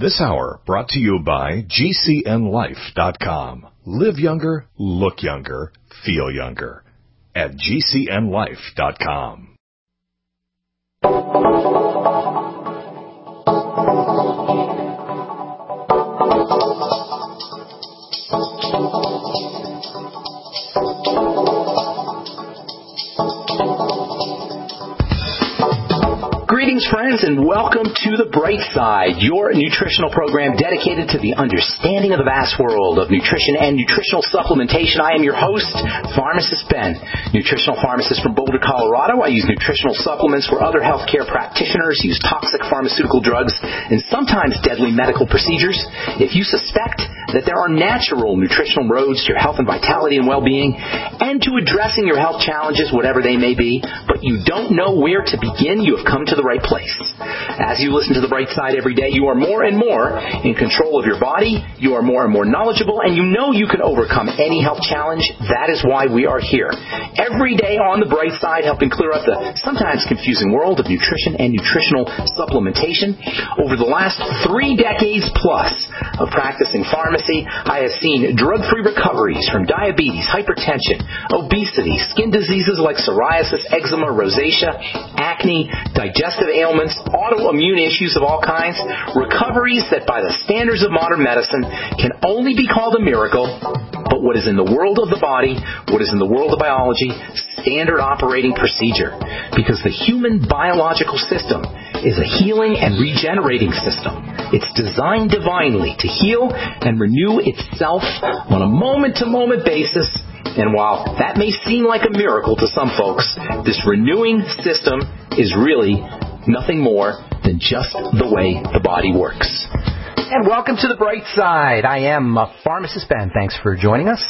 This hour brought to you by GCNLife.com. Live younger, look younger, feel younger. At GCNLife.com. Greetings, friends, and welcome to The Bright Side, your nutritional program dedicated to the understanding of the vast world of nutrition and nutritional supplementation. I am your host, Pharmacist Ben, nutritional pharmacist from Boulder, Colorado. I use nutritional supplements where other healthcare practitioners use toxic pharmaceutical drugs and sometimes deadly medical procedures. If you suspect that there are natural nutritional roads to your health and vitality and well-being and to addressing your health challenges, whatever they may be, but you don't know where to begin, you have come to the right place. As you listen to The Bright Side every day, you are more and more in control of your body, you are more and more knowledgeable, and you know you can overcome any health challenge. That is why we are here. Every day on The Bright Side, helping clear up the sometimes confusing world of nutrition and nutritional supplementation. Over the last 3 decades plus of practicing pharmacy, I have seen drug-free recoveries from diabetes, hypertension, obesity, skin diseases like psoriasis, eczema, rosacea, acne, digestive ailments, autoimmune issues of all kinds, recoveries that by the standards of modern medicine can only be called a miracle, but what is in the world of the body, what is in the world of biology, standard operating procedure. Because the human biological system is a healing and regenerating system. It's designed divinely to heal and renew itself on a moment-to-moment basis. And while that may seem like a miracle to some folks, this renewing system is really nothing more than just the way the body works. And welcome to The Bright Side. I am Pharmacist Ben. Thanks for joining us.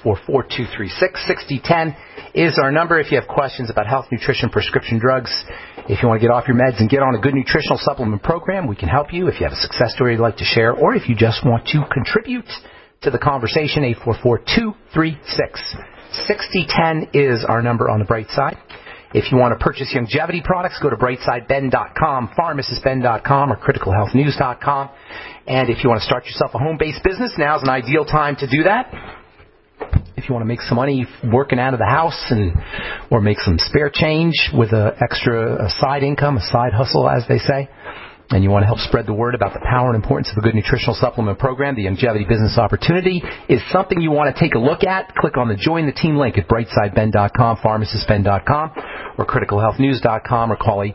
844-236-6010 is our number if you have questions about health, nutrition, prescription drugs. If you want to get off your meds and get on a good nutritional supplement program, we can help you. If you have a success story you'd like to share, or if you just want to contribute to the conversation, 844-236-6010 is our number on The Bright Side. If you want to purchase longevity products, go to brightsideben.com, pharmacistben.com, or criticalhealthnews.com. And if you want to start yourself a home-based business, now's an ideal time to do that. If you want to make some money working out of the house or make some spare change with a side income, a side hustle, as they say, and you want to help spread the word about the power and importance of a good nutritional supplement program, the Longevity Business Opportunity is something you want to take a look at. Click on the Join the Team link at brightsideben.com, pharmacistben.com, or criticalhealthnews.com, or call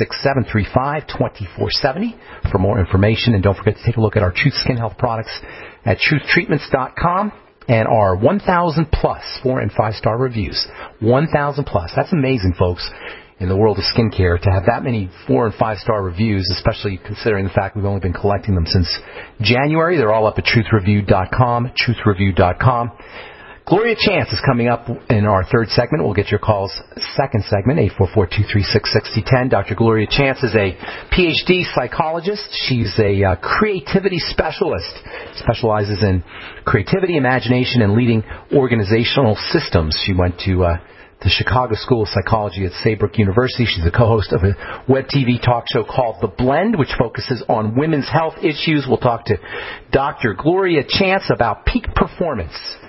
866-735-2470 for more information. And don't forget to take a look at our Truth Skin Health products at truthtreatments.com. And our 1,000-plus 4- and 5-star reviews. 1,000-plus. That's amazing, folks, in the world of skincare, to have that many 4- and 5-star reviews, especially considering the fact we've only been collecting them since January. They're all up at truthreview.com, truthreview.com. Gloria Chance is coming up in our third segment. We'll get your calls second segment, 844-236-6010. Dr. Gloria Chance is a Ph.D. psychologist. She's a creativity specialist, specializes in creativity, imagination, and leading organizational systems. She went to the Chicago School of Psychology at Saybrook University. She's the co-host of a web TV talk show called The Blend, which focuses on women's health issues. We'll talk to Dr. Gloria Chance about peak performance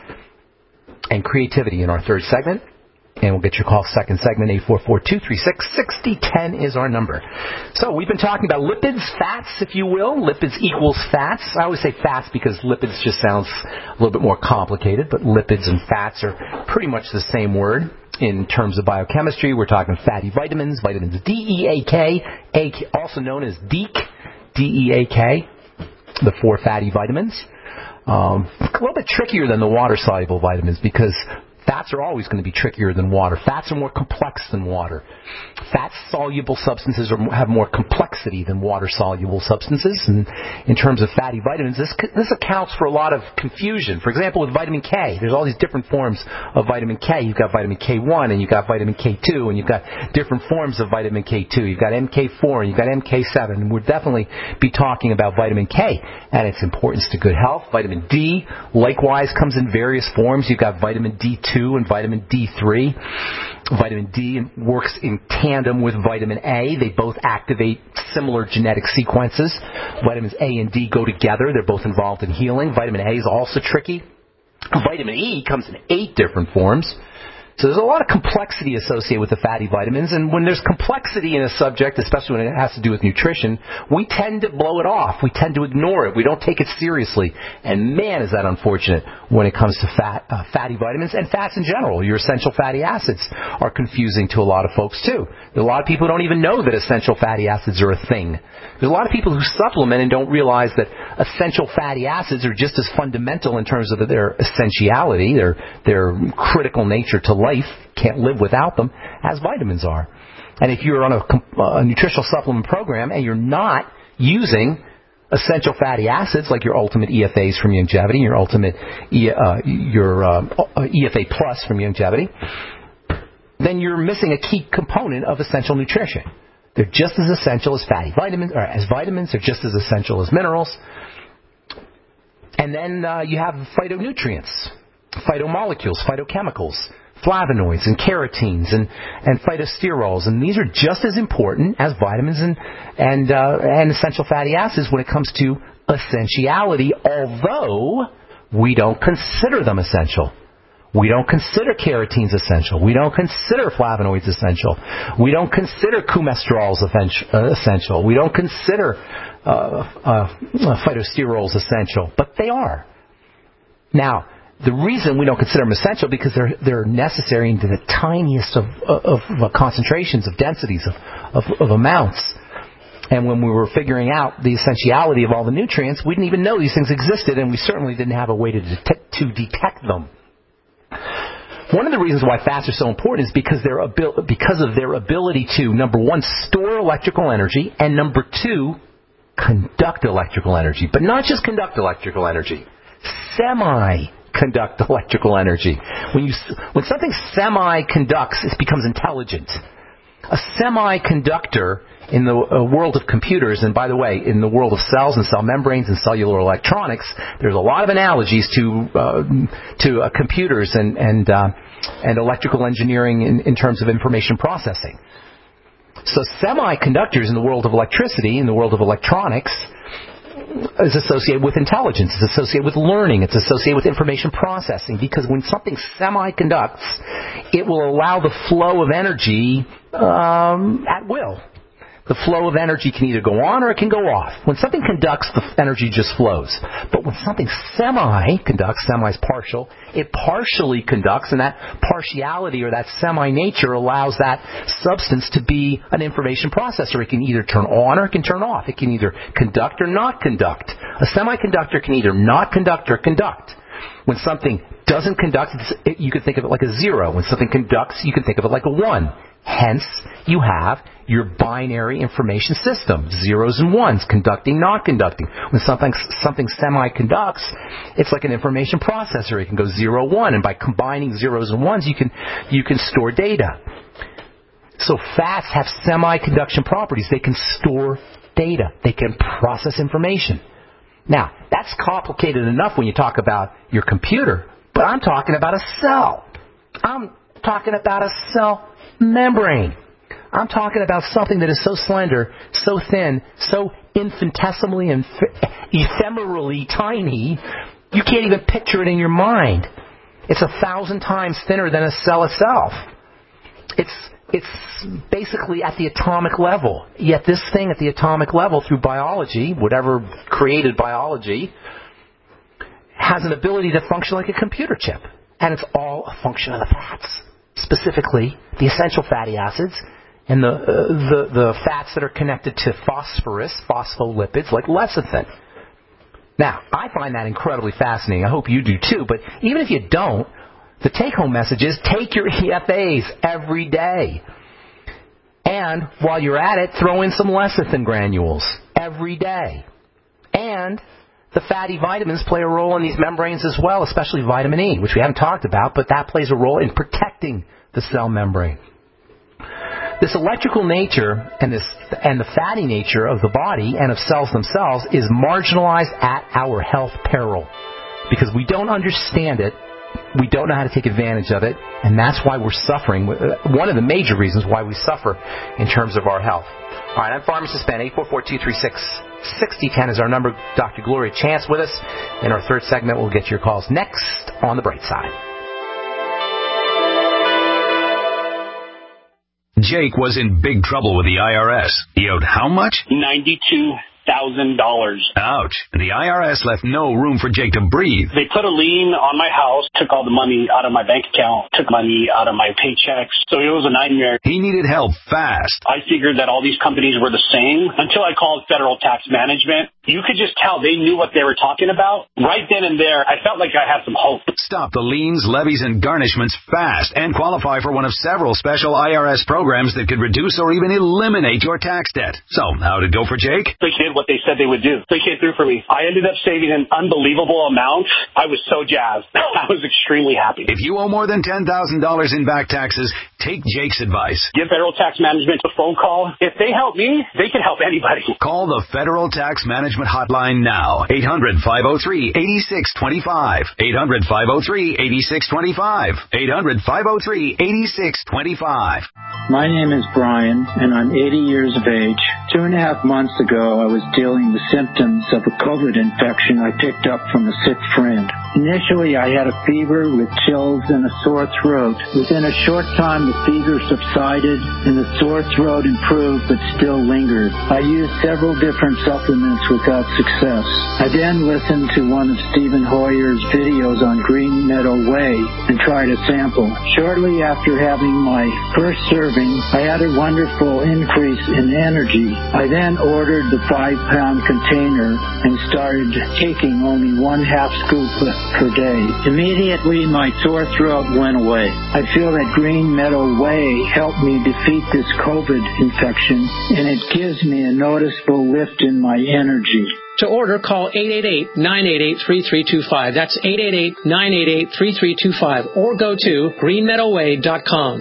and creativity in our third segment. And we'll get your call second segment, 844-236-6010 is our number. So we've been talking about lipids, fats, if you will. Lipids equals fats. I always say fats because lipids just sounds a little bit more complicated, but lipids and fats are pretty much the same word. In terms of biochemistry, we're talking fatty vitamins, vitamins D, E, A, K, also known as DEAK, D-E-A-K, the 4 fatty vitamins. A little bit trickier than the water-soluble vitamins because fats are always going to be trickier than water. Fats are more complex than water. Fat-soluble substances have more complexity than water-soluble substances. And in terms of fatty vitamins, this accounts for a lot of confusion. For example, with vitamin K, there's all these different forms of vitamin K. You've got vitamin K1, and you've got vitamin K2, and you've got different forms of vitamin K2. You've got MK4, and you've got MK7. And we'll definitely be talking about vitamin K and its importance to good health. Vitamin D, likewise, comes in various forms. You've got vitamin D2, D2 and vitamin D3. Vitamin D works in tandem with vitamin A. They both activate similar genetic sequences. Vitamins A and D go together. They're both involved in healing. Vitamin A is also tricky. Vitamin E comes in 8 different forms. So there's a lot of complexity associated with the fatty vitamins, and when there's complexity in a subject, especially when it has to do with nutrition, we tend to blow it off. We tend to ignore it. We don't take it seriously. And man, is that unfortunate when it comes to fatty vitamins and fats in general. Your essential fatty acids are confusing to a lot of folks too. A lot of people don't even know that essential fatty acids are a thing. There's a lot of people who supplement and don't realize that essential fatty acids are just as fundamental in terms of their essentiality, their critical nature to life, can't live without them, as vitamins are. And if you're on a nutritional supplement program and you're not using essential fatty acids like your ultimate EFAs from Youngevity, your ultimate EFA Plus from Youngevity, then you're missing a key component of essential nutrition. They're just as essential as fatty vitamins, or as vitamins. They're just as essential as minerals. And then you have phytonutrients, phytomolecules, phytochemicals, flavonoids and carotenes and phytosterols, and these are just as important as vitamins and essential fatty acids when it comes to essentiality, although we don't consider them essential. We don't consider carotenes essential. We don't consider flavonoids essential. We don't consider cholesterol essential. We don't consider phytosterols essential, but they are. Now, the reason we don't consider them essential because they're necessary into the tiniest of concentrations, of densities, of amounts. And when we were figuring out the essentiality of all the nutrients, we didn't even know these things existed, and we certainly didn't have a way to detect them. One of the reasons why fats are so important is because of their ability to, number one, store electrical energy, and number two, conduct electrical energy. But not just conduct electrical energy, semi-conduct electrical energy. When something semi-conducts, it becomes intelligent. A semiconductor in the world of computers, and by the way, in the world of cells and cell membranes and cellular electronics, there's a lot of analogies to computers and electrical engineering in terms of information processing. So semiconductors in the world of electricity, in the world of electronics, is associated with intelligence. It's associated with learning. It's associated with information processing. Because when something semi-conducts, it will allow the flow of energy at will. The flow of energy can either go on or it can go off. When something conducts, the energy just flows. But when something semi-conducts, semi is partial, it partially conducts, and that partiality or that semi-nature allows that substance to be an information processor. It can either turn on or it can turn off. It can either conduct or not conduct. A semiconductor can either not conduct or conduct. When something doesn't conduct, you can think of it like a 0. When something conducts, you can think of it like a 1. Hence, you have your binary information system, 0s and 1s, conducting, not conducting. When something semi-conducts, it's like an information processor. It can go 0, 1, and by combining 0s and 1s, you can store data. So fats have semi-conduction properties. They can store data. They can process information. Now, that's complicated enough when you talk about your computer, but I'm talking about a cell. I'm talking about a cell membrane. I'm talking about something that is so slender, so thin, so infinitesimally and ephemerally tiny, you can't even picture it in your mind. It's 1,000 times thinner than a cell itself. It's basically at the atomic level. Yet this thing at the atomic level, through biology, whatever created biology, has an ability to function like a computer chip. And it's all a function of the fats. Specifically, the essential fatty acids and the fats that are connected to phosphorus, phospholipids, like lecithin. Now, I find that incredibly fascinating. I hope you do too. But even if you don't, the take-home message is take your EFAs every day. And while you're at it, throw in some lecithin granules every day. And the fatty vitamins play a role in these membranes as well, especially vitamin E, which we haven't talked about, but that plays a role in protecting the cell membrane. This electrical nature and the fatty nature of the body and of cells themselves is marginalized at our health peril because we don't understand it we don't know how to take advantage of it, and that's why we're suffering. One of the major reasons why we suffer in terms of our health. All right, I'm Pharmacist Ben. 844-236-6010 is our number. Dr. Gloria Chance with us. In our third segment, we'll get to your calls next on The Bright Side. Jake was in big trouble with the IRS. He owed how much? $92,000. Ouch. And the IRS left no room for Jake to breathe. They put a lien on my house, took all the money out of my bank account, took money out of my paychecks. So it was a nightmare. He needed help fast. I figured that all these companies were the same until I called Federal Tax Management. You could just tell they knew what they were talking about. Right then and there, I felt like I had some hope. Stop the liens, levies, and garnishments fast and qualify for one of several special IRS programs that could reduce or even eliminate your tax debt. So, how'd it go for Jake? They did what they said they would do. They came through for me. I ended up saving an unbelievable amount. I was so jazzed. I was extremely happy. If you owe more than $10,000 in back taxes, take Jake's advice. Give Federal Tax Management a phone call. If they help me, they can help anybody. Call the Federal Tax Management Hotline now. 800-503-8625. 800-503-8625. 800-503-8625. My name is Brian, and I'm 80 years of age. 2.5 months ago, I was dealing with symptoms of a COVID infection I picked up from a sick friend. Initially, I had a fever with chills and a sore throat. Within a short time, the fever subsided and the sore throat improved but still lingered. I used several different supplements without success. I then listened to one of Stephen Hoyer's videos on Green Meadow Way and tried a sample. Shortly after having my first serving, I had a wonderful increase in energy. I then ordered the 5-pound container and started taking only 1/2 scoop per day. Immediately, my sore throat went away. I feel that Green Meadow Way helped me defeat this COVID infection, and it gives me a noticeable lift in my energy. To order, call 888-988-3325. That's 888-988-3325. Or go to greenmeadowway.com.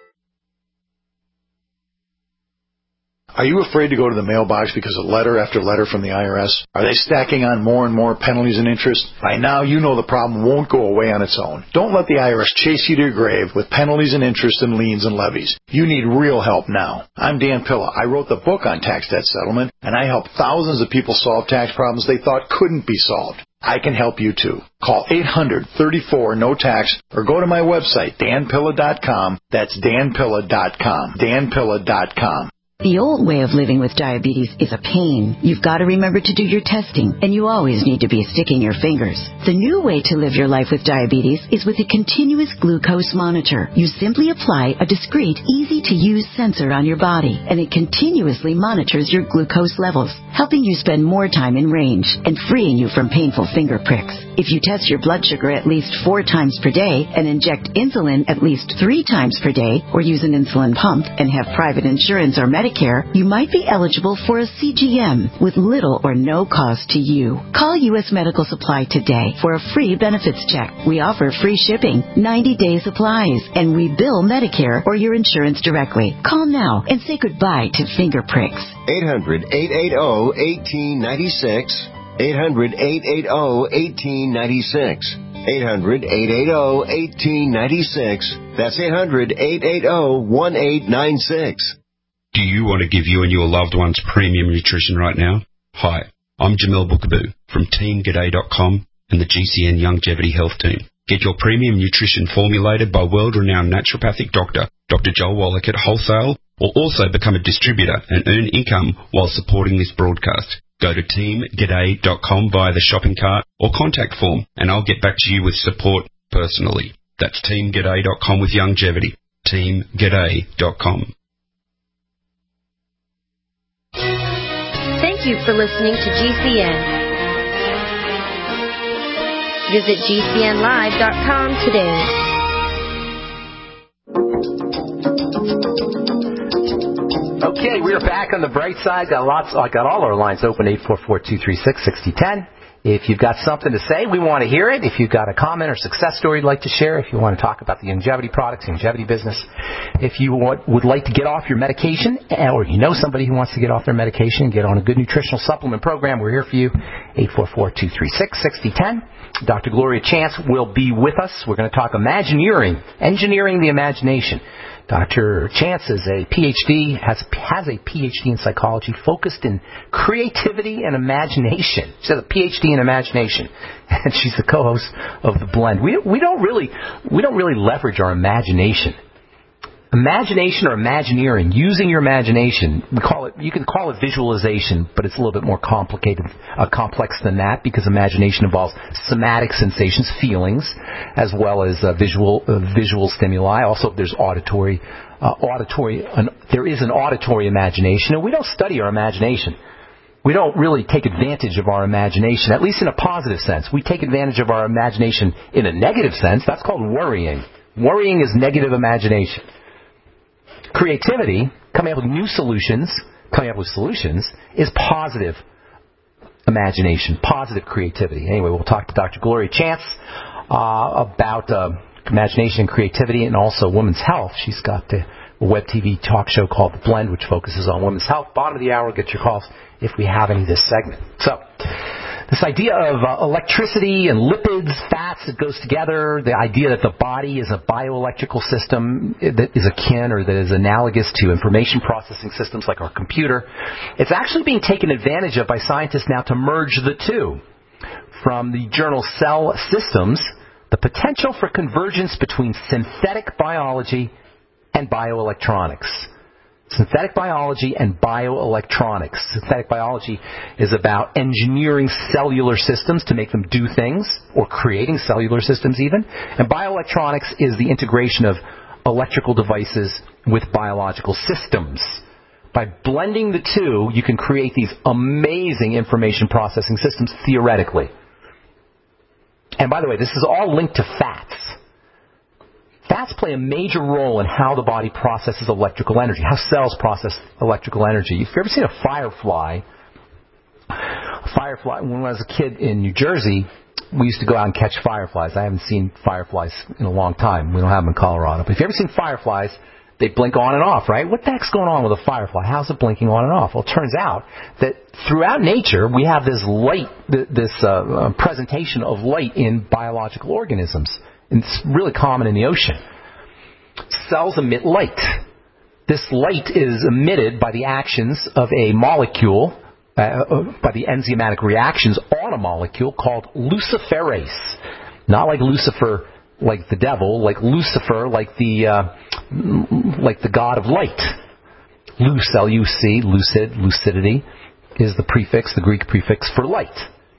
Are you afraid to go to the mailbox because of letter after letter from the IRS? Are they stacking on more and more penalties and interest? By now, you know the problem won't go away on its own. Don't let the IRS chase you to your grave with penalties and interest and liens and levies. You need real help now. I'm Dan Pilla. I wrote the book on tax debt settlement, and I help thousands of people solve tax problems they thought couldn't be solved. I can help you too. Call 800-34-NO-TAX or go to my website, danpilla.com. That's danpilla.com. danpilla.com. The old way of living with diabetes is a pain. You've got to remember to do your testing, and you always need to be sticking your fingers. The new way to live your life with diabetes is with a continuous glucose monitor. You simply apply a discreet, easy-to-use sensor on your body, and it continuously monitors your glucose levels, helping you spend more time in range and freeing you from painful finger pricks. If you test your blood sugar at least 4 times per day and inject insulin at least 3 times per day, or use an insulin pump and have private insurance or Medicare, you might be eligible for a CGM with little or no cost to you. Call U.S. Medical Supply today for a free benefits check. We offer free shipping, 90-day supplies, and we bill Medicare or your insurance directly. Call now and say goodbye to finger pricks. 800-880-1896. 800-880-1896. 800-880-1896. That's 800-880-1896. Do you want to give you and your loved ones premium nutrition right now? Hi, I'm Jamel Bookaboo from TeamGaday.com and the GCN Longevity Health Team. Get your premium nutrition formulated by world-renowned naturopathic doctor, Dr. Joel Wallach at wholesale, or also become a distributor and earn income while supporting this broadcast. Go to TeamGaday.com via the shopping cart or contact form, and I'll get back to you with support personally. That's TeamGaday.com with longevity. TeamGaday.com. Thank you for listening to GCN. Visit GCNlive.com today. Okay, we're back on the bright side. I got all our lines open, 844-236-6010. If you've got something to say, we want to hear it. If you've got a comment or success story you'd like to share, if you want to talk about the longevity products, the longevity business, if you would like to get off your medication, or you know somebody who wants to get off their medication and get on a good nutritional supplement program, we're here for you. 844-236-6010. Dr. Gloria Chance will be with us. We're going to talk Imagineering, engineering the imagination. Dr. Chance is a PhD, has a PhD in psychology focused in creativity and imagination. She has a PhD in imagination, and she's the co-host of The Blend. We don't really leverage our imagination. Imagination or Imagineering, using your imagination, you can call it visualization, but it's a little bit more complex than that, because imagination involves somatic sensations, feelings, as well as visual stimuli. Also, there's there is an auditory imagination, and we don't study our imagination. We don't really take advantage of our imagination, at least in a positive sense. We take advantage of our imagination in a negative sense. That's called worrying. Worrying is negative imagination. Creativity, coming up with solutions, is positive imagination, positive creativity. Anyway, we'll talk to Dr. Gloria Chance about imagination and creativity, and also women's health. She's got a web TV talk show called The Blend, which focuses on women's health. Bottom of the hour, get your calls if we have any this segment. So, this idea of electricity and lipids, fats that goes together, the idea that the body is a bioelectrical system that is akin or that is analogous to information processing systems like our computer, it's actually being taken advantage of by scientists now to merge the two. From the journal Cell Systems, the potential for convergence between synthetic biology and bioelectronics. Synthetic biology and bioelectronics. Synthetic biology is about engineering cellular systems to make them do things, or creating cellular systems even. And bioelectronics is the integration of electrical devices with biological systems. By blending the two, you can create these amazing information processing systems theoretically. And by the way, this is all linked to fats. Fats play a major role in how the body processes electrical energy, how cells process electrical energy. If you've ever seen a firefly, when I was a kid in New Jersey, we used to go out and catch fireflies. I haven't seen fireflies in a long time. We don't have them in Colorado. But if you've ever seen fireflies, they blink on and off, right? What the heck's going on with a firefly? How's it blinking on and off? Well, it turns out that throughout nature, we have this light, this presentation of light in biological organisms. It's really common in the ocean. Cells emit light. This light is emitted by the actions of a molecule, by the enzymatic reactions on a molecule called luciferase. Not like Lucifer, like the devil, like Lucifer, like the god of light. L-U-C, lucid, lucidity, is the prefix, the Greek prefix for light.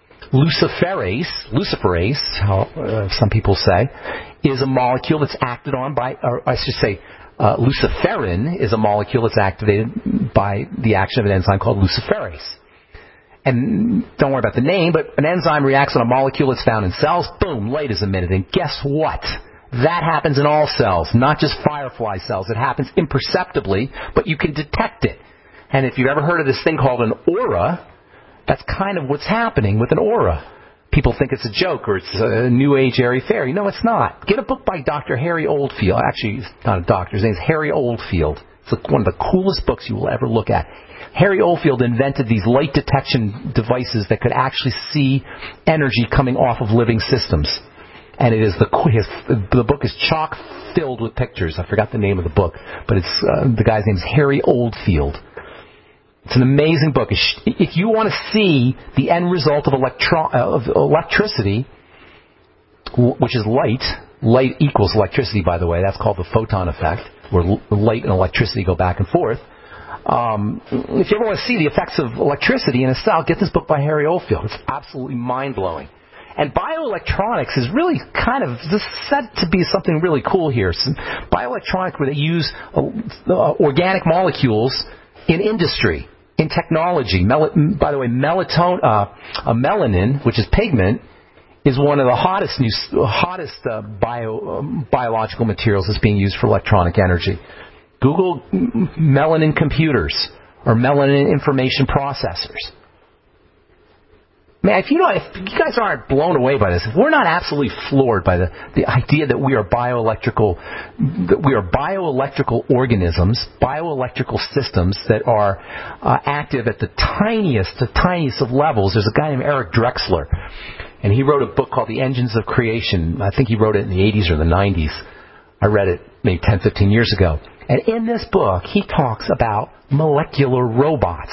Luciferase, some people say, is a molecule that's acted on by, or I should say, luciferin is a molecule that's activated by the action of an enzyme called luciferase. And don't worry about the name, but an enzyme reacts on a molecule that's found in cells, boom, light is emitted. And guess what? That happens in all cells, not just firefly cells. It happens imperceptibly, but you can detect it. And if you've ever heard of this thing called an aura, that's kind of what's happening with an aura. People think it's a joke or it's a new age airy-fairy. No, it's not. Get a book by Dr. Harry Oldfield. Actually, he's not a doctor. His name's Harry Oldfield. It's one of the coolest books you will ever look at. Harry Oldfield invented these light detection devices that could actually see energy coming off of living systems. And it is the book is chock filled with pictures. I forgot the name of the book, but it's the guy's name is Harry Oldfield. It's an amazing book. If you want to see the end result of electricity, which is light equals electricity, by the way. That's called the photon effect, where light and electricity go back and forth. If you ever want to see the effects of electricity in a cell, get this book by Harry Oldfield. It's absolutely mind-blowing. And bioelectronics is really kind of set to be something really cool here. Bioelectronics, where they use organic molecules in industry, in technology. By the way, melanin, which is pigment, is one of the hottest biological materials that's being used for electronic energy. Google melanin computers or melanin information processors. Man, if you guys aren't blown away by this, if we're not absolutely floored by the idea that we are bioelectrical organisms, bioelectrical systems that are active at the tiniest of levels. There's a guy named Eric Drexler, and he wrote a book called The Engines of Creation. I think he wrote it in the 80s or the 90s. I read it maybe 10, 15 years ago. And in this book, he talks about molecular robots.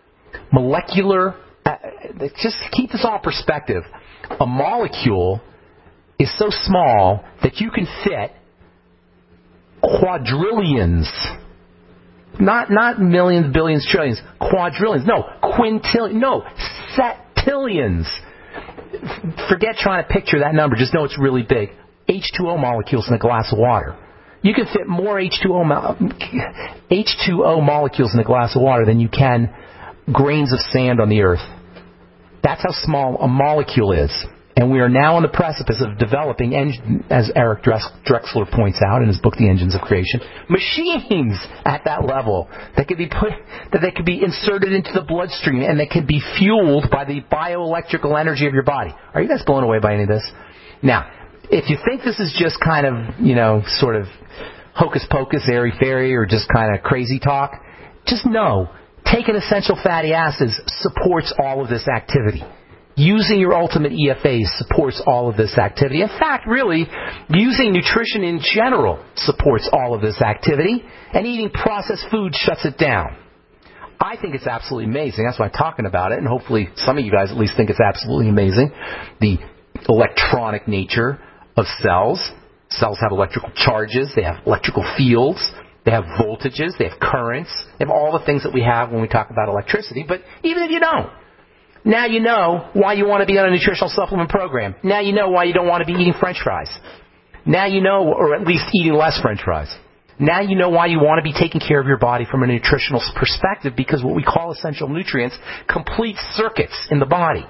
Just keep this all in perspective. A molecule is so small that you can fit quadrillions, not millions, billions, trillions, quadrillions, no, quintillions, no, septillions. Forget trying to picture that number. Just know it's really big. H2O molecules in a glass of water. You can fit more H2O molecules in a glass of water than you can grains of sand on the earth. That's how small a molecule is. And we are now on the precipice of developing, as Eric Drexler points out in his book, The Engines of Creation, machines at that level that could be inserted into the bloodstream and that could be fueled by the bioelectrical energy of your body. Are you guys blown away by any of this? Now, if you think this is just kind of, sort of hocus pocus, airy-fairy, or just kind of crazy talk, just know, taking essential fatty acids supports all of this activity. Using your ultimate EFAs supports all of this activity. In fact, really, using nutrition in general supports all of this activity, and eating processed food shuts it down. I think it's absolutely amazing. That's why I'm talking about it, and hopefully some of you guys at least think it's absolutely amazing. The electronic nature of cells. Cells have electrical charges. They have electrical fields. They have voltages. They have currents. They have all the things that we have when we talk about electricity. But even if you don't, now you know why you want to be on a nutritional supplement program. Now you know why you don't want to be eating French fries. Now you know, or at least eating less French fries. Now you know why you want to be taking care of your body from a nutritional perspective, because what we call essential nutrients complete circuits in the body.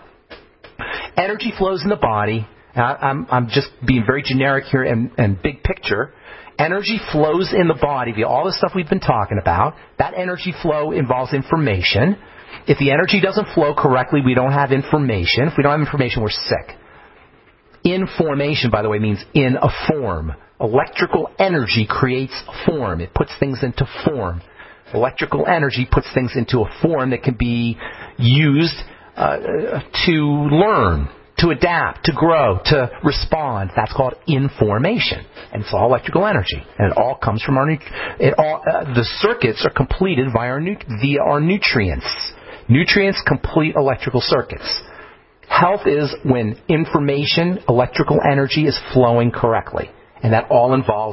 Energy flows in the body. I'm just being very generic here and big picture. Energy flows in the body via all the stuff we've been talking about. That energy flow involves information. If the energy doesn't flow correctly, we don't have information. If we don't have information, we're sick. Information, by the way, means in a form. Electrical energy creates a form. It puts things into form. Electrical energy puts things into a form that can be used to learn, to adapt, to grow, to respond. That's called information. And it's all electrical energy. And it all comes from the circuits are completed via our nutrients. Nutrients complete electrical circuits. Health is when information, electrical energy is flowing correctly. And that all involves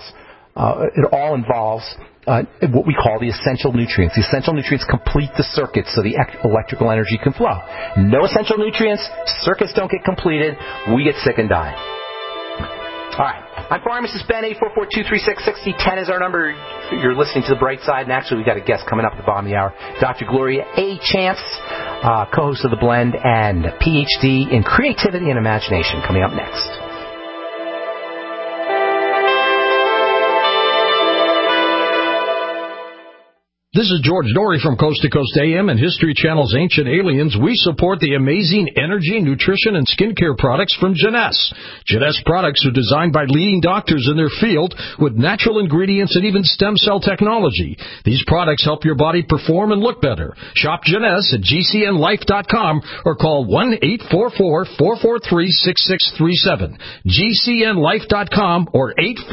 what we call the essential nutrients. The essential nutrients complete the circuits so the electrical energy can flow. No essential nutrients, circuits don't get completed, we get sick and die. All right. I'm Pharmacist Ben. 844-236-6010 is our number. You're listening to The Bright Side, and actually we've got a guest coming up at the bottom of the hour, Dr. Gloria A. Chance, co-host of The Blend and PhD in Creativity and Imagination, coming up next. This is George Dory from Coast to Coast AM and History Channel's Ancient Aliens. We support the amazing energy, nutrition, and skincare products from Jeunesse. Jeunesse products are designed by leading doctors in their field with natural ingredients and even stem cell technology. These products help your body perform and look better. Shop Jeunesse at GCNlife.com or call 1-844-443-6637. GCNlife.com or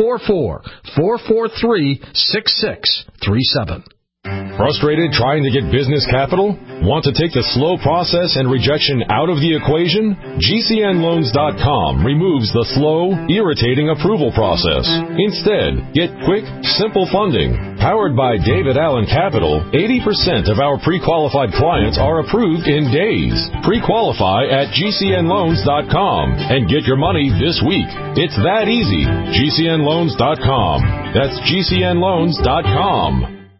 844-443-6637. Frustrated trying to get business capital? Want to take the slow process and rejection out of the equation? GCNloans.com removes the slow, irritating approval process. Instead, get quick, simple funding. Powered by David Allen Capital, 80% of our pre-qualified clients are approved in days. Pre-qualify at GCNloans.com and get your money this week. It's that easy. GCNloans.com. That's GCNloans.com.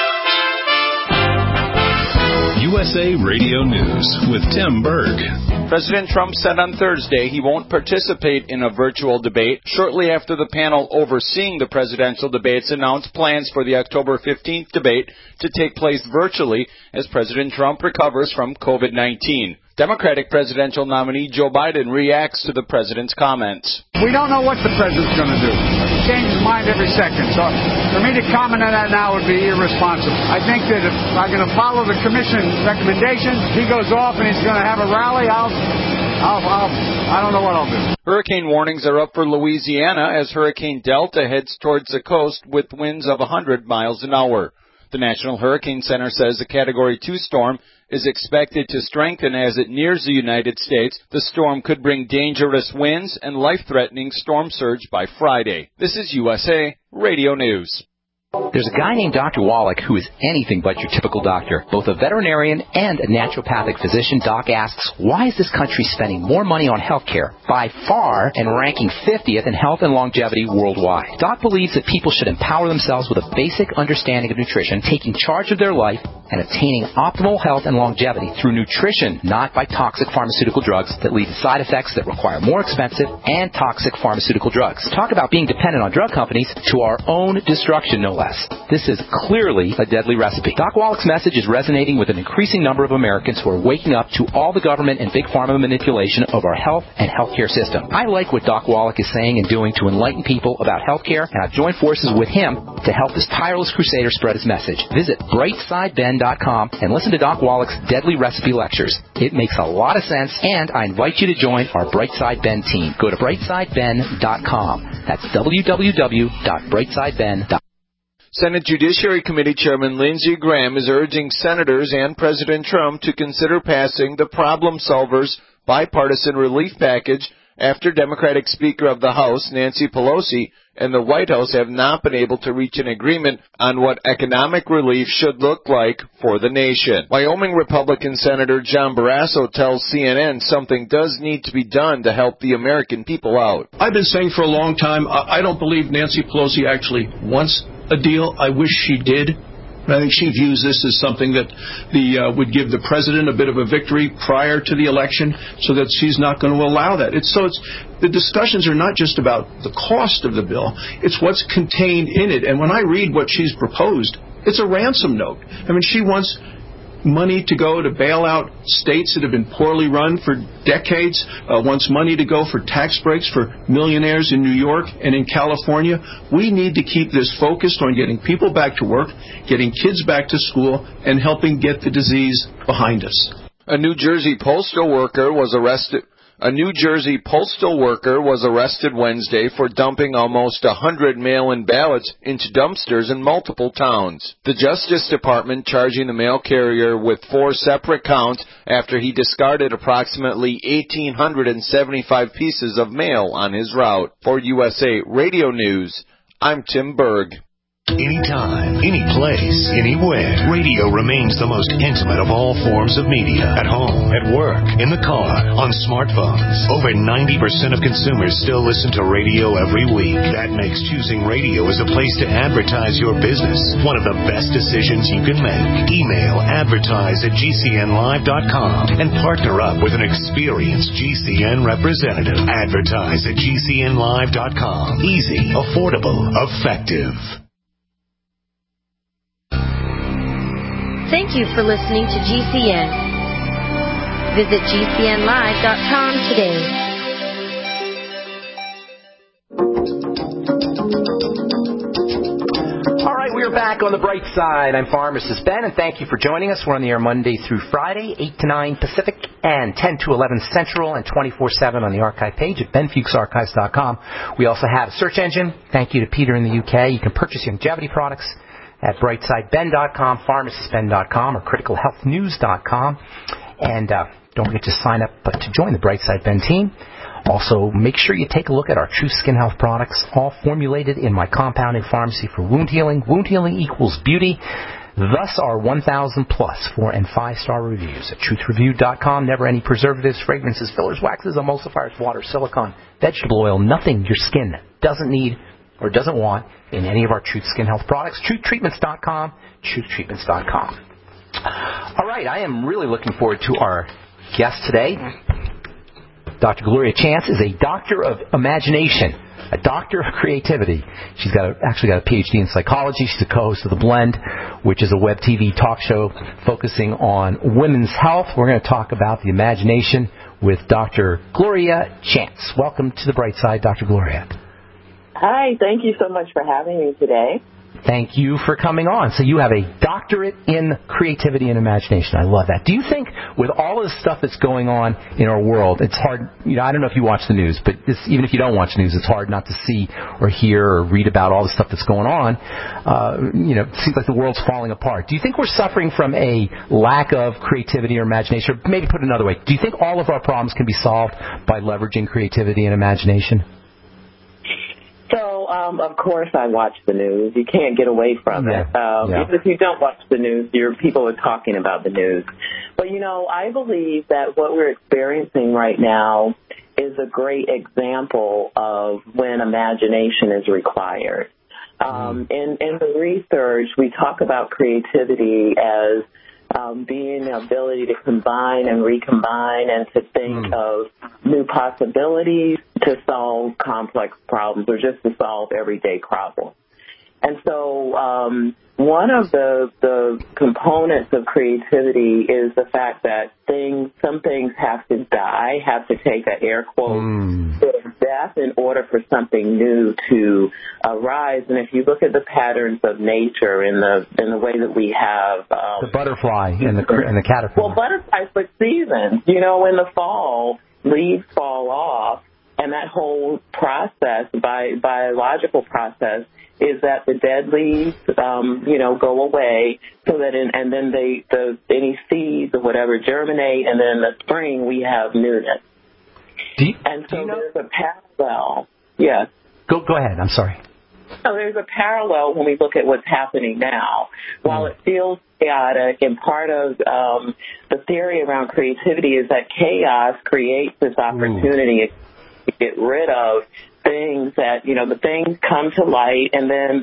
USA Radio News with Tim Berg. President Trump said on Thursday he won't participate in a virtual debate shortly after the panel overseeing the presidential debates announced plans for the October 15th debate to take place virtually as President Trump recovers from COVID-19. Democratic presidential nominee Joe Biden reacts to the president's comments. We don't know what the president's going to do. He changes his mind every second. So for me to comment on that now would be irresponsible. I think that if I'm going to follow the commission recommendation, he goes off and he's going to have a rally, I don't know what I'll do. Hurricane warnings are up for Louisiana as Hurricane Delta heads towards the coast with winds of 100 miles an hour. The National Hurricane Center says a Category 2 storm is expected to strengthen as it nears the United States. The storm could bring dangerous winds and life-threatening storm surge by Friday. This is USA Radio News. There's a guy named Dr. Wallach who is anything but your typical doctor. Both a veterinarian and a naturopathic physician, Doc asks, why is this country spending more money on health care by far and ranking 50th in health and longevity worldwide? Doc believes that people should empower themselves with a basic understanding of nutrition, taking charge of their life, and attaining optimal health and longevity through nutrition, not by toxic pharmaceutical drugs that lead to side effects that require more expensive and toxic pharmaceutical drugs. Talk about being dependent on drug companies to our own destruction, no less. This is clearly a deadly recipe. Doc Wallach's message is resonating with an increasing number of Americans who are waking up to all the government and big pharma manipulation of our health and healthcare system. I like what Doc Wallach is saying and doing to enlighten people about healthcare, and I've joined forces with him to help this tireless crusader spread his message. Visit brightsideben.com and listen to Doc Wallach's deadly recipe lectures. It makes a lot of sense, and I invite you to join our Brightside Ben team. Go to brightsideben.com. That's www.brightsideben.com. Senate Judiciary Committee Chairman Lindsey Graham is urging senators and President Trump to consider passing the Problem Solvers bipartisan relief package after Democratic Speaker of the House, Nancy Pelosi, and the White House have not been able to reach an agreement on what economic relief should look like for the nation. Wyoming Republican Senator John Barrasso tells CNN something does need to be done to help the American people out. I've been saying for a long time, I don't believe Nancy Pelosi actually wants a deal. I wish she did. I think she views this as something that would give the president a bit of a victory prior to the election, so that she's not going to allow that. The discussions are not just about the cost of the bill, it's what's contained in it. And when I read what she's proposed, it's a ransom note. I mean, she wants money to go to bail out states that have been poorly run for decades, wants money to go for tax breaks for millionaires in New York and in California. We need to keep this focused on getting people back to work, getting kids back to school, and helping get the disease behind us. A New Jersey postal worker was arrested Wednesday for dumping almost 100 mail-in ballots into dumpsters in multiple towns. The Justice Department charging the mail carrier with 4 separate counts after he discarded approximately 1,875 pieces of mail on his route. For USA Radio News, I'm Tim Berg. Anytime, any place, anywhere. Radio remains the most intimate of all forms of media. At home, at work, in the car, on smartphones. Over 90% of consumers still listen to radio every week. That makes choosing radio as a place to advertise your business one of the best decisions you can make. Email advertise@gcnlive.com and partner up with an experienced GCN representative. Advertise@gcnlive.com. Easy, affordable, effective. Thank you for listening to GCN. Visit GCNlive.com today. All right, we're back on the bright side. I'm Pharmacist Ben, and thank you for joining us. We're on the air Monday through Friday, 8 to 9 Pacific and 10 to 11 Central, and 24/7 on the archive page at benfuchsarchives.com. We also have a search engine. Thank you to Peter in the UK. You can purchase longevity products at brightsideben.com, pharmacistben.com, or criticalhealthnews.com. And don't forget to sign up to join the Brightside Ben team. Also, make sure you take a look at our True Skin Health products, all formulated in my compounding pharmacy for wound healing. Wound healing equals beauty. Thus our 1,000-plus 4- and 5-star reviews at truthreview.com. Never any preservatives, fragrances, fillers, waxes, emulsifiers, water, silicone, vegetable oil, nothing your skin doesn't need or doesn't want in any of our Truth Skin Health products. TruthTreatments.com, TruthTreatments.com. All right, I am really looking forward to our guest today. Dr. Gloria Chance is a doctor of imagination, a doctor of creativity. She's actually got a PhD in psychology. She's the co-host of The Blend, which is a web TV talk show focusing on women's health. We're going to talk about the imagination with Dr. Gloria Chance. Welcome to the Bright Side, Dr. Gloria. Hi, thank you so much for having me today. Thank you for coming on. So you have a doctorate in creativity and imagination. I love that. Do you think with all of the stuff that's going on in our world, it's hard, I don't know if you watch the news, but even if you don't watch the news, it's hard not to see or hear or read about all the stuff that's going on. It seems like the world's falling apart. Do you think we're suffering from a lack of creativity or imagination? Or maybe put it another way, do you think all of our problems can be solved by leveraging creativity and imagination? So, of course, I watch the news. You can't get away from it. Even if you don't watch the news, people are talking about the news. But, I believe that what we're experiencing right now is a great example of when imagination is required. In the research, we talk about creativity as being the ability to combine and recombine and to think of new possibilities to solve complex problems or just to solve everyday problems. And so one of the components of creativity is the fact that some things have to die, have to take an air quote death in order for something new to arise. And if you look at the patterns of nature in the way that we have the butterfly and the caterpillar. Well, butterflies for seasons. In the fall, leaves fall off, and that whole process, biological process, is that the dead leaves, go away, so that and then any seeds or whatever germinate, and then in the spring we have newness. There's a parallel. Yes. Go ahead. I'm sorry. So there's a parallel when we look at what's happening now. While it feels chaotic, and part of the theory around creativity is that chaos creates this opportunity to get rid of things that, the things come to light, and then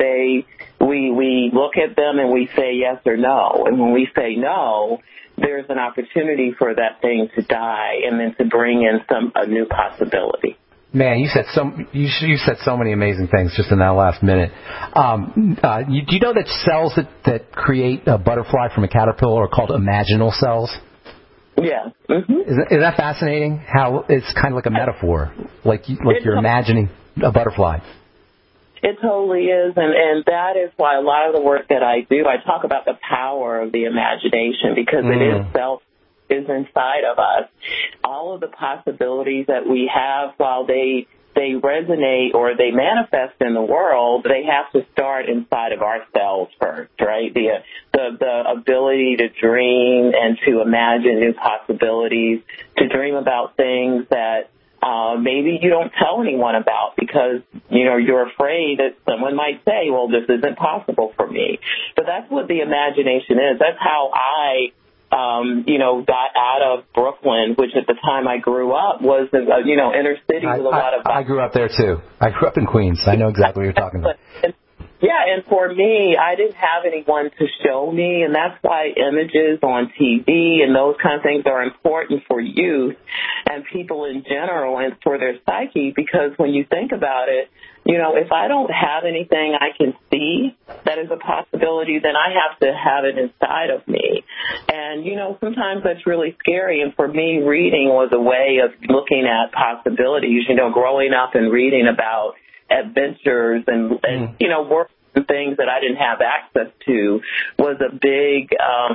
we look at them and we say yes or no. And when we say no, there's an opportunity for that thing to die and then to bring in a new possibility. Man, you said so many amazing things just in that last minute. Do you know that cells that create a butterfly from a caterpillar are called imaginal cells? Yeah. Mm-hmm. Isn't that fascinating? How it's kind of like a metaphor, like you're imagining a butterfly. It totally is, and that is why a lot of the work that I do, I talk about the power of the imagination, because it is inside of us. All of the possibilities that we have, while they resonate or they manifest in the world, they have to start inside of ourselves first, right? The ability to dream and to imagine new possibilities, to dream about things that maybe you don't tell anyone about because, you're afraid that someone might say, well, this isn't possible for me. But that's what the imagination is. That's how I got out of Brooklyn, which at the time I grew up was, inner city with a lot of... I grew up there, too. I grew up in Queens. I know exactly what you're talking about. Yeah, and for me, I didn't have anyone to show me, and that's why images on TV and those kind of things are important for youth and people in general and for their psyche, because when you think about it, if I don't have anything I can see that is a possibility, then I have to have it inside of me. And, sometimes that's really scary. And for me, reading was a way of looking at possibilities, growing up and reading about adventures and work and things that I didn't have access to was a big,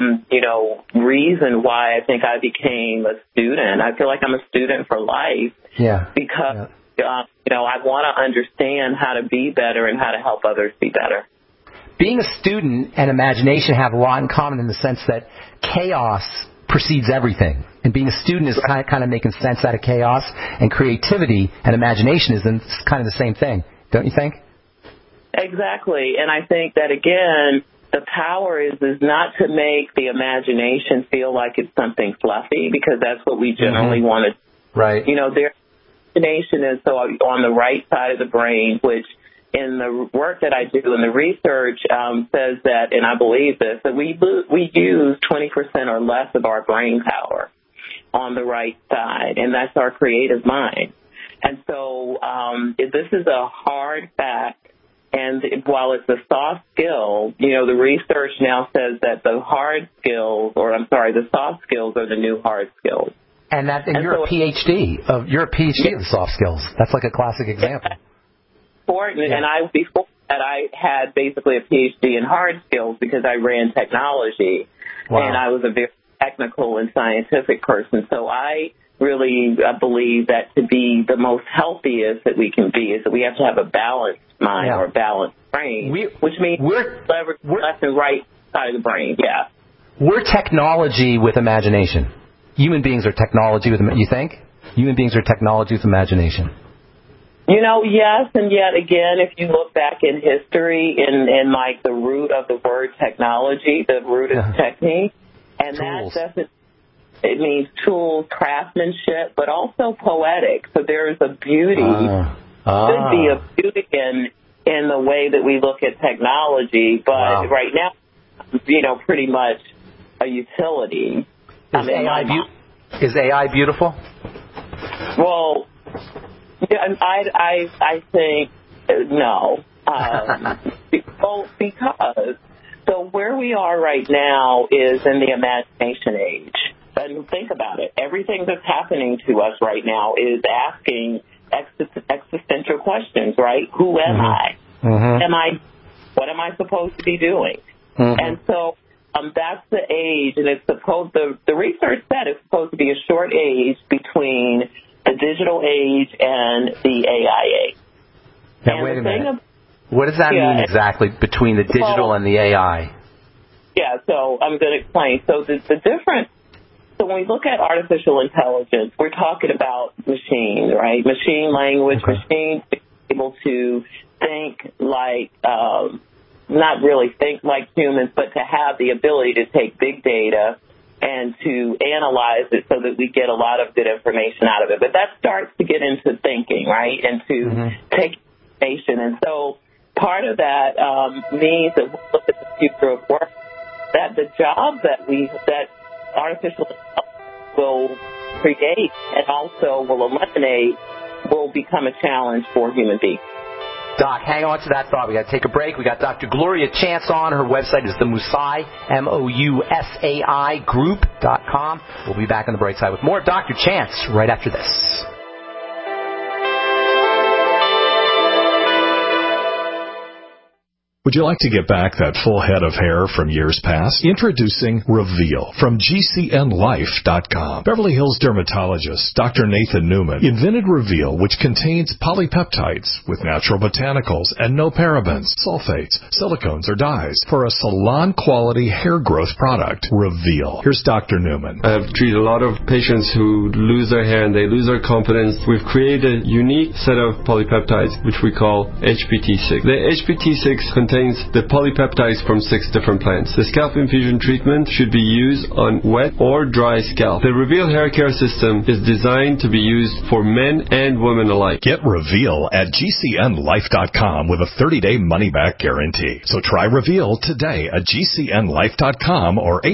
reason why I think I became a student. I feel like I'm a student for life. Yeah. Because, I want to understand how to be better and how to help others be better. Being a student and imagination have a lot in common in the sense that chaos precedes everything. And being a student is kind of making sense out of chaos, and creativity and imagination is kind of the same thing, don't you think? Exactly. And I think that, again, the power is not to make the imagination feel like it's something fluffy, because that's what we generally want to. Right. Their imagination is so on the right side of the brain, which in the work that I do and the research says that, and I believe this, that we use 20% or less of our brain power. on the right side, and that's our creative mind. And so this is a hard fact. And while it's a soft skill, the research now says that the soft skills are the new hard skills. And you're a PhD of the soft skills. That's like a classic example. Important. Yeah. And before that, I had basically a PhD in hard skills because I ran technology. Wow. And I was a very technical and scientific person. So I really believe that to be the most healthiest that we can be is that we have to have a balanced mind or balanced brain, which means leverage left and right side of the brain. Yeah. We're technology with imagination. Human beings are technology with, you think? Human beings are technology with imagination. Yes, and yet again, if you look back in history, in like the root of the word technology, the root is technique, and tools. That doesn't. It means tools, craftsmanship, but also poetic. So there's a beauty. Could be a beauty in the way that we look at technology, but right now, pretty much a utility. Is AI beautiful? Well, I think no. Because where we are right now is in the imagination age. And think about it. Everything that's happening to us right now is asking existential questions, right? Who am I? What am I supposed to be doing? And so that's the age, and it's supposed the research said it's supposed to be a short age between the digital age and the AI age. Now, wait a minute. What does that mean exactly between the digital and the AI? Yeah, so I'm going to explain. So the difference. So when we look at artificial intelligence, we're talking about machines, right? Machine language, machines able to think like, not really think like humans, but to have the ability to take big data and to analyze it so that we get a lot of good information out of it. But that starts to get into thinking, right, and to take information. And so part of that means that we look at the future of work, that the job that artificial intelligence will create and also will eliminate will become a challenge for human beings. Doc, hang on to that thought. We got to take a break. We got Dr. Gloria Chance on. Her website is the Mousai, MOUSAI Group.com. We'll be back on the Bright Side with more of Dr. Chance right after this. Would you like to get back that full head of hair from years past? Introducing Reveal from GCNLife.com. Beverly Hills dermatologist Dr. Nathan Newman invented Reveal, which contains polypeptides with natural botanicals and no parabens, sulfates, silicones, or dyes for a salon-quality hair growth product. Reveal. Here's Dr. Newman. I've treated a lot of patients who lose their hair and they lose their confidence. We've created a unique set of polypeptides, which we call HPT6. The HPT6 contains the polypeptides from 6 different plants. The scalp infusion treatment should be used on wet or dry scalp. The Reveal hair care system is designed to be used for men and women alike. Get Reveal at GCNLife.com with a 30-day money-back guarantee. So try Reveal today at GCNLife.com or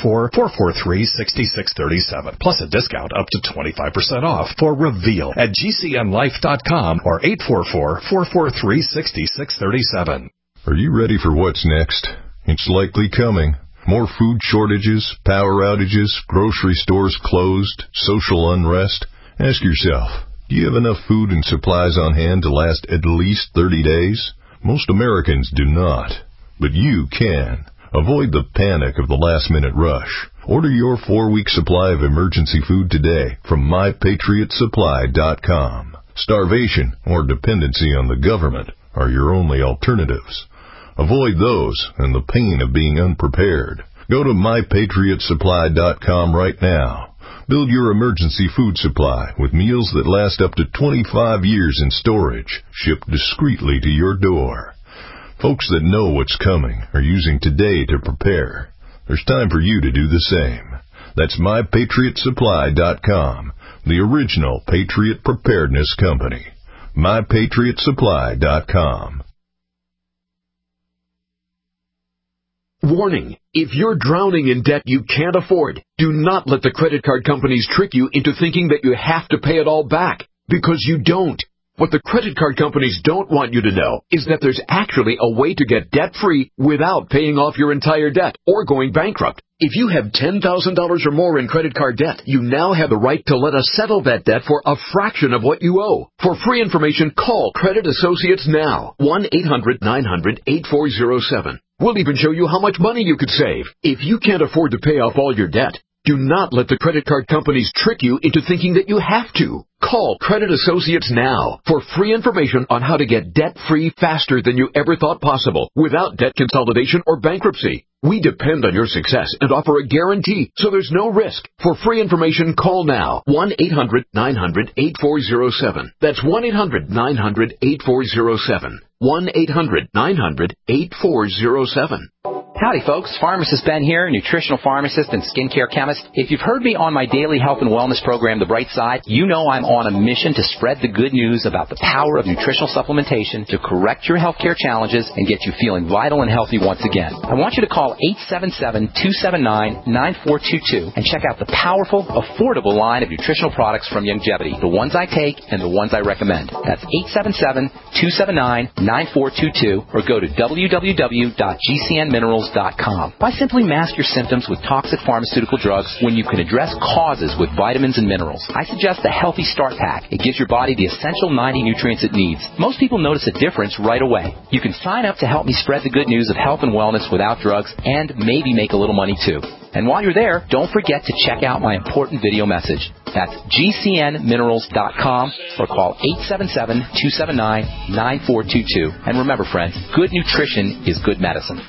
844-443-6637. Plus a discount up to 25% off for Reveal at GCNLife.com or 844-443-6637. Are you ready for what's next? It's likely coming. More food shortages, power outages, grocery stores closed, social unrest. Ask yourself, do you have enough food and supplies on hand to last at least 30 days? Most Americans do not, but you can. Avoid the panic of the last-minute rush. Order your 4-week supply of emergency food today from MyPatriotSupply.com. Starvation or dependency on the government are your only alternatives. Avoid those and the pain of being unprepared. Go to MyPatriotSupply.com right now. Build your emergency food supply with meals that last up to 25 years in storage, shipped discreetly to your door. Folks that know what's coming are using today to prepare. There's time for you to do the same. That's MyPatriotSupply.com, the original Patriot Preparedness Company. MyPatriotSupply.com. Warning, if you're drowning in debt you can't afford, do not let the credit card companies trick you into thinking that you have to pay it all back, because you don't. What the credit card companies don't want you to know is that there's actually a way to get debt-free without paying off your entire debt or going bankrupt. If you have $10,000 or more in credit card debt, you now have the right to let us settle that debt for a fraction of what you owe. For free information, call Credit Associates now. 1-800-900-8407. We'll even show you how much money you could save. If you can't afford to pay off all your debt, do not let the credit card companies trick you into thinking that you have to. Call Credit Associates now for free information on how to get debt-free faster than you ever thought possible without debt consolidation or bankruptcy. We depend on your success and offer a guarantee, so there's no risk. For free information, call now. 1-800-900-8407. That's 1-800-900-8407. 1-800-900-8407. Howdy, folks. Pharmacist Ben here, nutritional pharmacist and skincare chemist. If you've heard me on my daily health and wellness program, The Bright Side, you know I'm on a mission to spread the good news about the power of nutritional supplementation to correct your healthcare challenges and get you feeling vital and healthy once again. I want you to call 877-279-9422 and check out the powerful, affordable line of nutritional products from Youngevity, the ones I take and the ones I recommend. That's 877-279-9422 or go to www.gcnminerals.com. Why simply mask your symptoms with toxic pharmaceutical drugs when you can address causes with vitamins and minerals? I suggest the Healthy Start Pack. It gives your body the essential 90 nutrients it needs. Most people notice a difference right away. You can sign up to help me spread the good news of health and wellness without drugs and maybe make a little money too. And while you're there, don't forget to check out my important video message. That's gcnminerals.com or call 877-279-9422. And remember, friends, good nutrition is good medicine.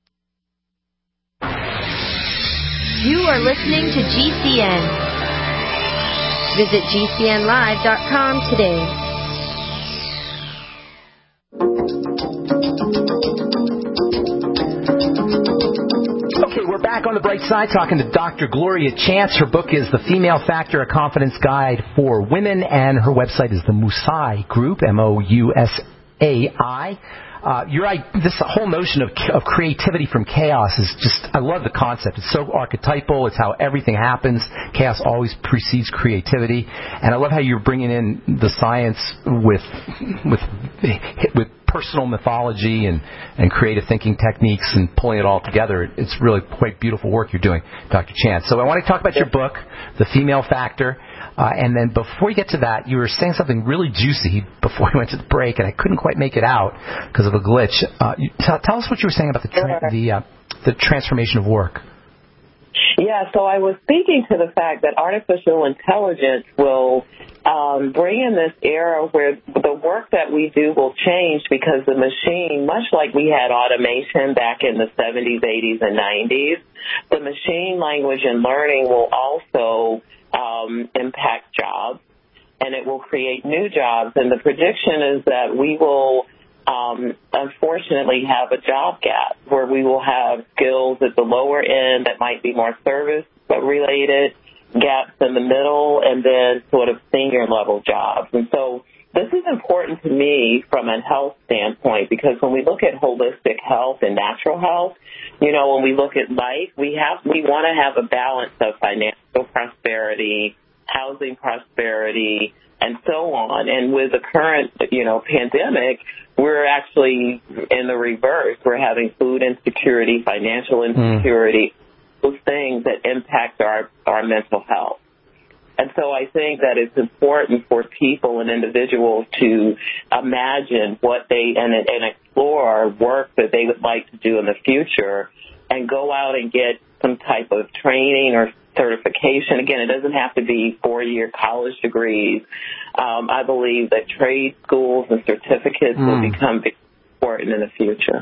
You are listening to GCN. Visit GCNlive.com today. Okay, we're back on The Bright Side talking to Dr. Gloria Chance. Her book is The Female Factor, A Confidence Guide for Women, and her website is the Mousai Group, Mousai. You're right. This whole notion of creativity from chaos is just, I love the concept. It's so archetypal. It's how everything happens. Chaos always precedes creativity. And I love how you're bringing in the science with personal mythology and creative thinking techniques and pulling it all together. It's really quite beautiful work you're doing, Dr. Chance. So I want to talk about your book, The Female Factor. And then before we get to that, you were saying something really juicy before we went to the break, and I couldn't quite make it out because of a glitch. Tell us what you were saying about the transformation of work. Yeah, so I was speaking to the fact that artificial intelligence will bring in this era where the work that we do will change because the machine, much like we had automation back in the 70s, 80s, and 90s, the machine language and learning will also impact jobs, and it will create new jobs. And the prediction is that we will unfortunately have a job gap where we will have skills at the lower end that might be more service-related, gaps in the middle, and then sort of senior-level jobs. And so this is important to me from a health standpoint because when we look at holistic health and natural health, you know, when we look at life, we want to have a balance of financial prosperity, housing prosperity, and so on. And with the current, pandemic, we're actually in the reverse. We're having food insecurity, financial insecurity, those things that impact our mental health. And so I think that it's important for people and individuals to imagine what they and explore work that they would like to do in the future and go out and get some type of training or certification. Again, it doesn't have to be 4-year college degrees. I believe that trade schools and certificates will become important in the future.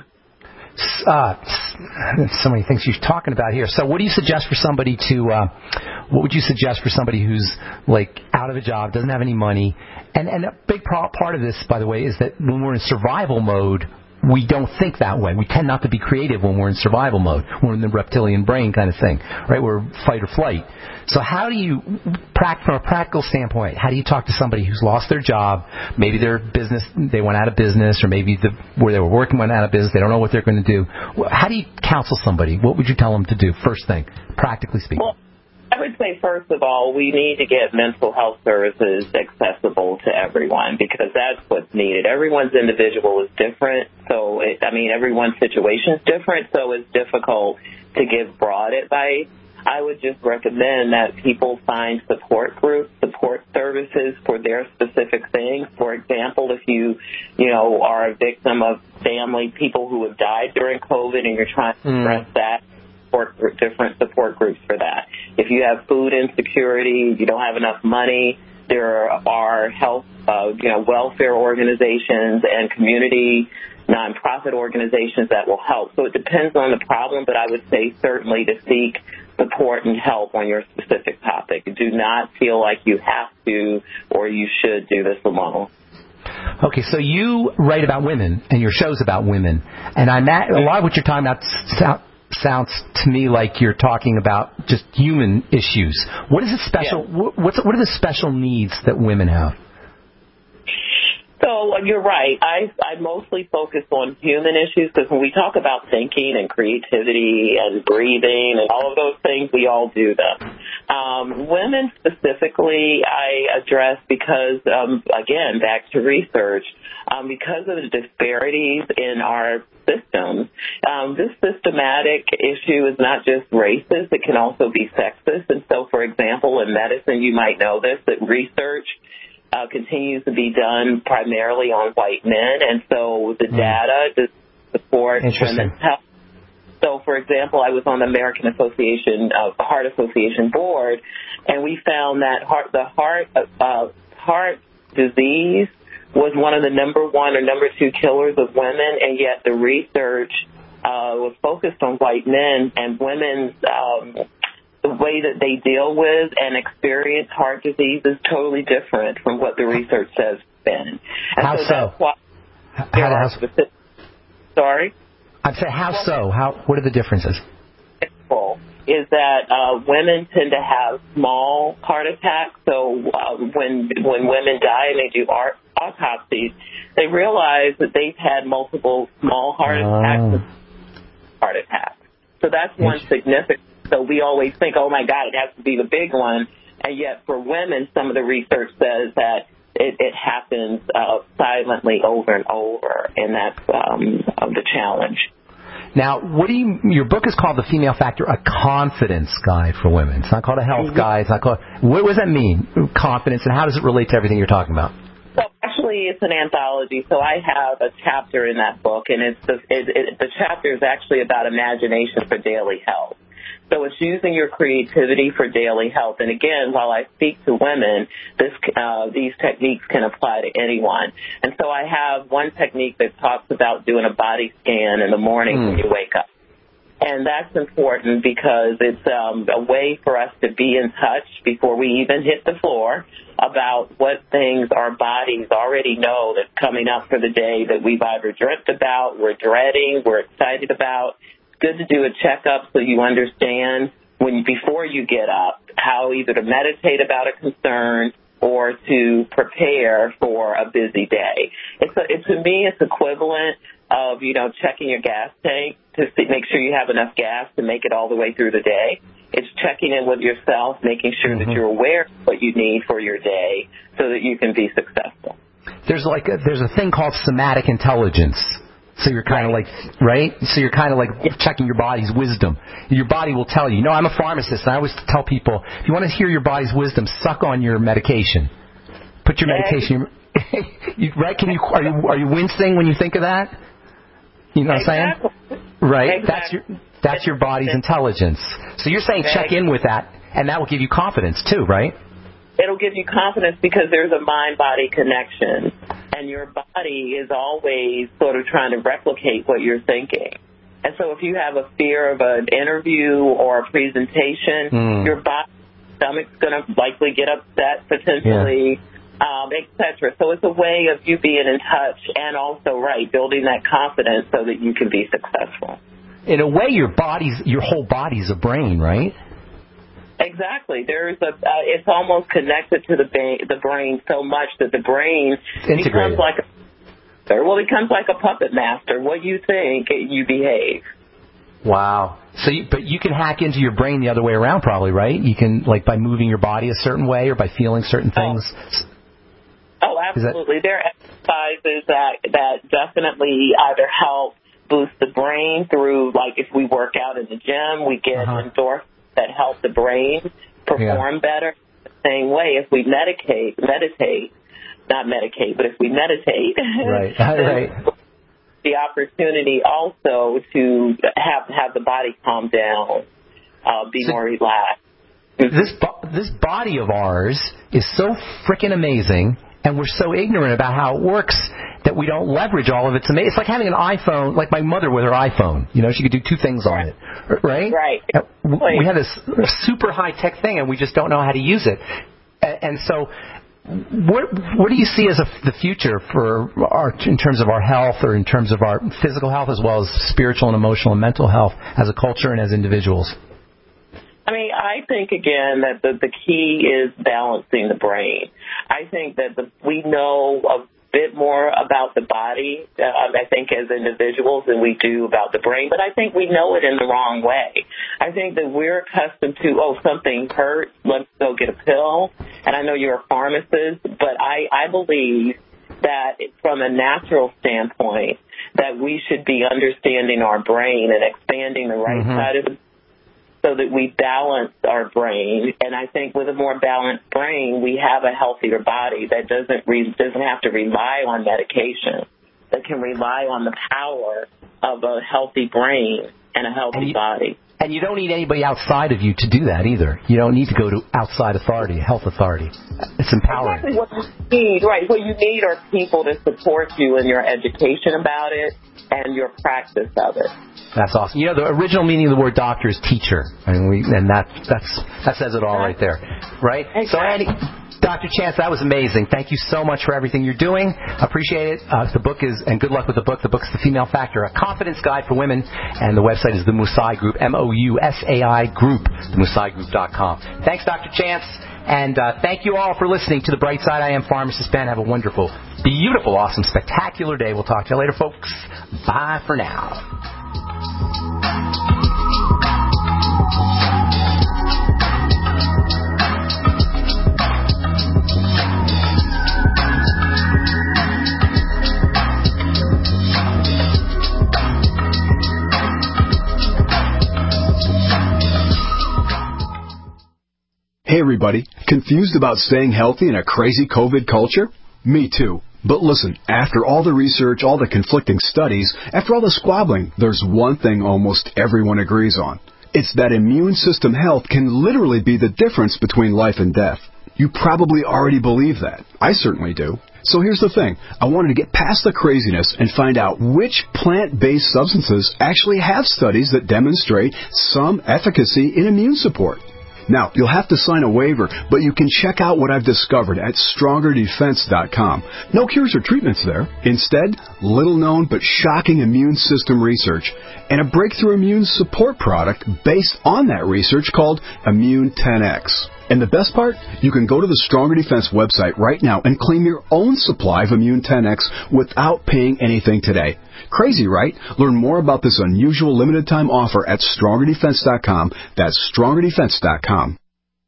So many things you're talking about here. So what do you suggest for somebody what would you suggest for somebody who's like out of a job, doesn't have any money? And a big part of this, by the way, is that when we're in survival mode, we don't think that way. We tend not to be creative when we're in survival mode. We're in the reptilian brain kind of thing, right? We're fight or flight. So how do you, from a practical standpoint, how do you talk to somebody who's lost their job, maybe their business, they went out of business, or maybe where they were working went out of business, they don't know what they're going to do. How do you counsel somebody? What would you tell them to do, first thing, practically speaking? Well, I would say, first of all, we need to get mental health services accessible to everyone, because that's what's needed. Everyone's individual is different, so, everyone's situation is different, so it's difficult to give broad advice. I would just recommend that people find support groups, support services for their specific things. For example, if you are a victim of family, people who have died during COVID, and you're trying to address that, different support groups for that. If you have food insecurity, you don't have enough money, there are health, welfare organizations and community nonprofit organizations that will help. So it depends on the problem, but I would say certainly to seek support and help on your specific topic. Do not feel like you have to or you should do this alone. Okay, so you write about women, and your show's about women, and a lot of what you're talking about sounds to me like you're talking about just human issues. What is the special? Yeah. What are the special needs that women have? So you're right. I mostly focus on human issues, because when we talk about thinking and creativity and breathing and all of those things, we all do them. Women specifically I address because, again, back to research, because of the disparities in our systems, this systematic issue is not just racist, it can also be sexist. And so, for example, in medicine, you might know this, that research continues to be done primarily on white men, and so the data does support women's health. So, for example, I was on the American Heart Association board, and we found that heart disease was one of the number 1 or number 2 killers of women, and yet the research was focused on white men, and women's the way that they deal with and experience heart disease is totally different from what the research says has been. And how so? That's why there are specific. Sorry? I'd say how so? What are the differences? Is that women tend to have small heart attacks. So when women die and they do autopsies, they realize that they've had multiple small heart attacks. So that's one significant. So we always think, oh, my God, it has to be the big one. And yet for women, some of the research says that it happens silently over and over, and that's the challenge. Now, your book is called The Female Factor, a confidence guide for women. It's not called a health guide. It's not called. What does that mean, confidence, and how does it relate to everything you're talking about? So actually, it's an anthology. So I have a chapter in that book, and the chapter is actually about imagination for daily health. So it's using your creativity for daily health. And again, while I speak to women, these techniques can apply to anyone. And so I have one technique that talks about doing a body scan in the morning when you wake up. And that's important because it's a way for us to be in touch before we even hit the floor about what things our bodies already know that's coming up for the day that we've either dreamt about, we're dreading, we're excited about. Good to do a checkup so you understand before you get up how either to meditate about a concern or to prepare for a busy day. To me, it's equivalent of, checking your gas tank to make sure you have enough gas to make it all the way through the day. It's checking in with yourself, making sure that you're aware of what you need for your day so that you can be successful. There's a thing called somatic intelligence. So you're kind of right? So you're kind of checking your body's wisdom. Your body will tell you. I'm a pharmacist, and I always tell people, if you want to hear your body's wisdom, suck on your medication. Put your medication, right? Are you wincing when you think of that? You know what I'm saying? Right? Exactly. That's your body's intelligence. So you're saying check in with that, and that will give you confidence too, right? It'll give you confidence because there's a mind-body connection, and your body is always sort of trying to replicate what you're thinking. And so if you have a fear of an interview or a presentation, your stomach's going to likely get upset potentially. etc. So it's a way of you being in touch and also, building that confidence so that you can be successful. In a way, your whole body's a brain, right? Exactly. It's almost connected to the brain so much that the brain becomes like a puppet master. What you think, you behave. Wow. So, but you can hack into your brain the other way around, probably, right? You can, by moving your body a certain way or by feeling certain things. Oh, absolutely. There are exercises that definitely either help boost the brain through, if we work out in the gym, we get endorphins that help the brain perform better. The same way, if we meditate, right. The opportunity also to have the body calm down, be more relaxed. This body of ours is so freaking amazing, and we're so ignorant about how it works that we don't leverage all of its amazing. It's like having an iPhone, like my mother with her iPhone. She could do two things on it, right? Right. We have this super high-tech thing, and we just don't know how to use it. And so what do you see as the future for in terms of our health or in terms of our physical health as well as spiritual and emotional and mental health as a culture and as individuals? I think, again, that the key is balancing the brain. I think that we know a bit more about the body, I think, as individuals than we do about the brain, but I think we know it in the wrong way. I think that we're accustomed to, something hurts, let's go get a pill. And I know you're a pharmacist, but I believe that from a natural standpoint, that we should be understanding our brain and expanding the right side of the so that we balance our brain. And I think with a more balanced brain, we have a healthier body that doesn't have to rely on medication, that can rely on the power of a healthy brain and a healthy body. And you don't need anybody outside of you to do that either. You don't need to go to outside authority, health authority. It's empowering. Exactly what you need, right. What you need are people to support you in your education about it and your practice of it. That's awesome. The original meaning of the word doctor is teacher, and that says it all right there, right? Exactly. So, Andy, Dr. Chance, that was amazing. Thank you so much for everything you're doing. Appreciate it. The book is, and good luck with the book. The book's The Female Factor, a confidence guide for women, and the website is the Mousai Group, MOUSAI Group, themoussaigroup.com. Thanks, Dr. Chance, and thank you all for listening to The Bright Side. I am Pharmacist Ben. Have a wonderful, beautiful, awesome, spectacular day. We'll talk to you later, folks. Bye for now. Hey everybody, confused about staying healthy in a crazy COVID culture? Me too. But listen, after all the research, all the conflicting studies, after all the squabbling, there's one thing almost everyone agrees on. It's that immune system health can literally be the difference between life and death. You probably already believe that. I certainly do. So here's the thing. I wanted to get past the craziness and find out which plant-based substances actually have studies that demonstrate some efficacy in immune support. Now, you'll have to sign a waiver, but you can check out what I've discovered at StrongerDefense.com. No cures or treatments there. Instead, little-known but shocking immune system research and a breakthrough immune support product based on that research called Immune 10X. And the best part? You can go to the Stronger Defense website right now and claim your own supply of Immune 10X without paying anything today. Crazy, right? Learn more about this unusual limited-time offer at StrongerDefense.com. That's StrongerDefense.com.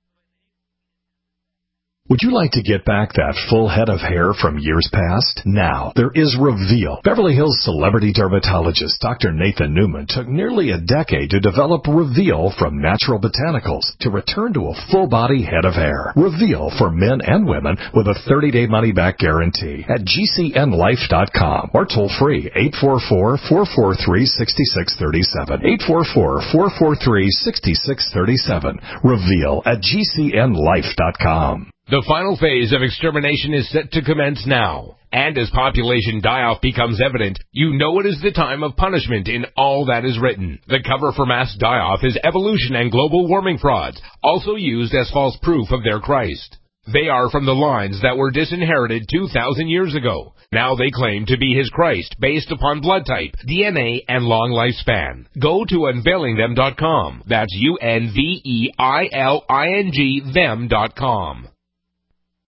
Would you like to get back that full head of hair from years past? Now, there is Reveal. Beverly Hills celebrity dermatologist Dr. Nathan Newman took nearly a decade to develop Reveal from natural botanicals to return to a full-body head of hair. Reveal for men and women with a 30-day money-back guarantee at GCNlife.com or toll-free 844-443-6637. 844-443-6637. Reveal at GCNlife.com. The final phase of extermination is set to commence now. And as population die-off becomes evident, you know it is the time of punishment in all that is written. The cover for mass die-off is evolution and global warming frauds, also used as false proof of their Christ. They are from the lines that were disinherited 2,000 years ago. Now they claim to be his Christ based upon blood type, DNA, and long lifespan. Go to unveilingthem.com. That's UNVEILING them.com.